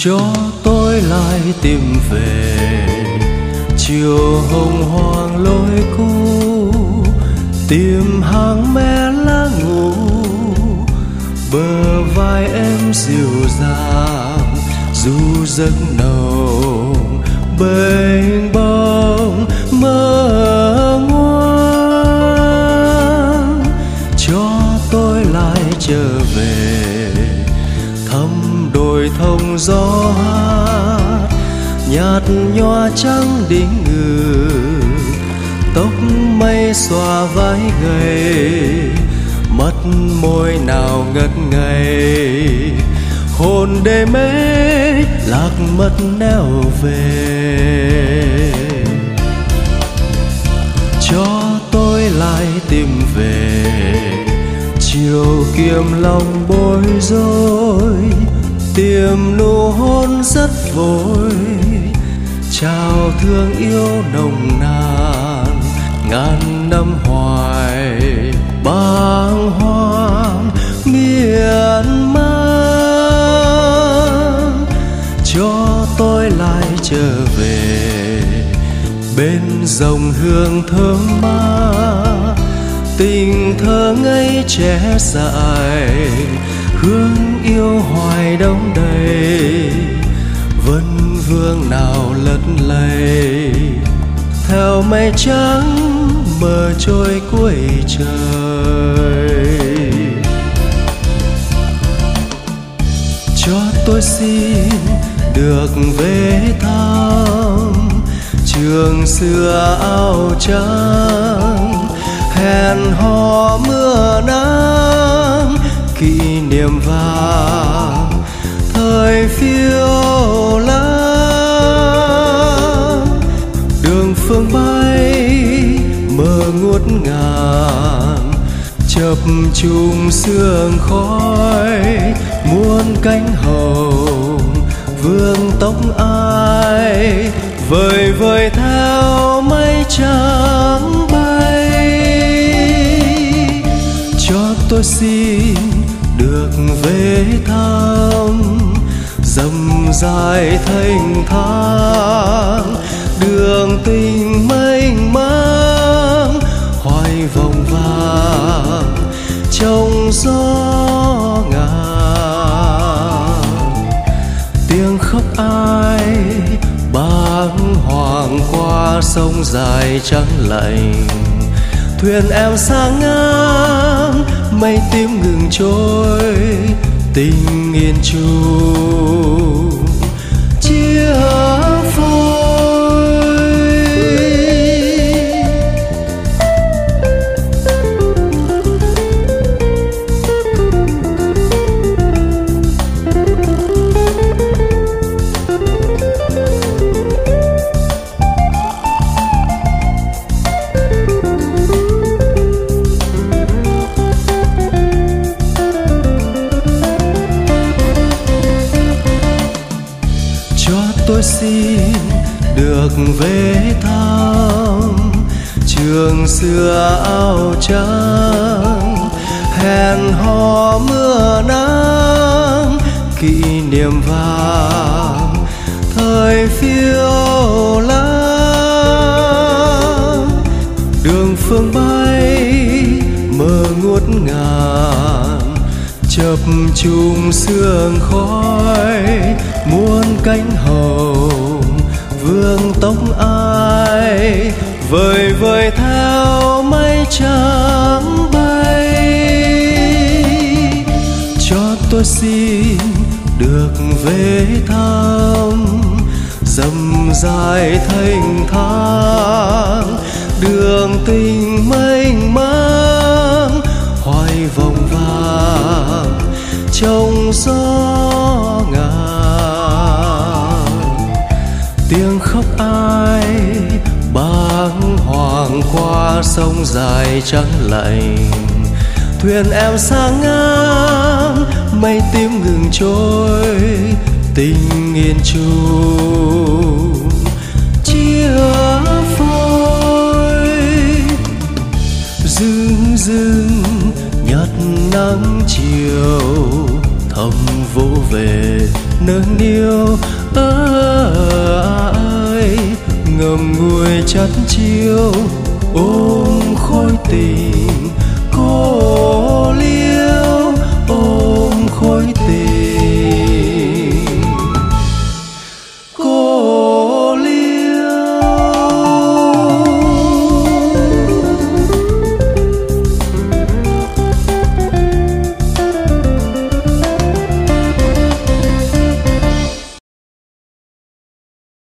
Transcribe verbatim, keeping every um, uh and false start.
cho tôi lại tìm về chiều hồng hoàng lối cũ, tìm hàng mé lá ngủ, bờ vai em dịu dàng du giấc nồng bềnh bông mơ ngoan, cho tôi lại trở về thăm đồi thông gió hát, nhạt nhòa trắng đỉnh ngừ, tóc mây xòa vai gầy, mắt môi nào ngất ngây, hồn đê mê lạc mất nẻo về. Cho tôi lại tìm về chiều kiềm lòng bối rối, tìm nụ hôn rất vội, trao thương yêu nồng nàn ngàn năm hoài bàng hoàng miên man. Cho tôi lại trở về bên dòng hương thơm mát, tình thơ ngây trẻ dại, hương yêu hoài đong đầy, vân vương nào lất lây theo mây trắng mờ trôi cuối trời. Cho tôi xin được về thăm trường xưa áo trắng, hẹn hò mưa nắng kỷ niệm vàng thời phiêu lãng. Đường phương bay mờ ngút ngàn, chập trùng sương khói, muôn cánh hồng vương tóc ai, vời vời theo mây trắng bay. Cho tôi xin được về thăm dầm dài thênh thang, đường tình mênh mang hoài vòng vàng trong gió ngàn. Tiếng khóc ai bàng hoàng qua sông dài trắng lạnh, thuyền em sang ngang mây tím ngừng trôi, tình yên chung chia phôi. Tôi xin được về thăm trường xưa áo trắng, hẹn hò mưa nắng kỷ niệm vàng thời phiêu lãng. Đường phương bay mờ ngút ngàn, chập trùng sương khói, muôn cánh hồng vương tóc ai, vời vời theo mây trắng bay. Cho tôi xin được về thăm dầm dài thênh thang, đường tình mênh mang hoài vòng vàng trong gió ngàn. Tiếng khóc ai bàng hoàng qua sông dài trắng lạnh, thuyền em sang ngang mây tím ngừng trôi, tình yên chung chia phôi. Dưng dưng nhạt nắng chiều thầm vỗ về nương niêu ơi, ngầm ngùi chắt chiêu ôm khói tình cô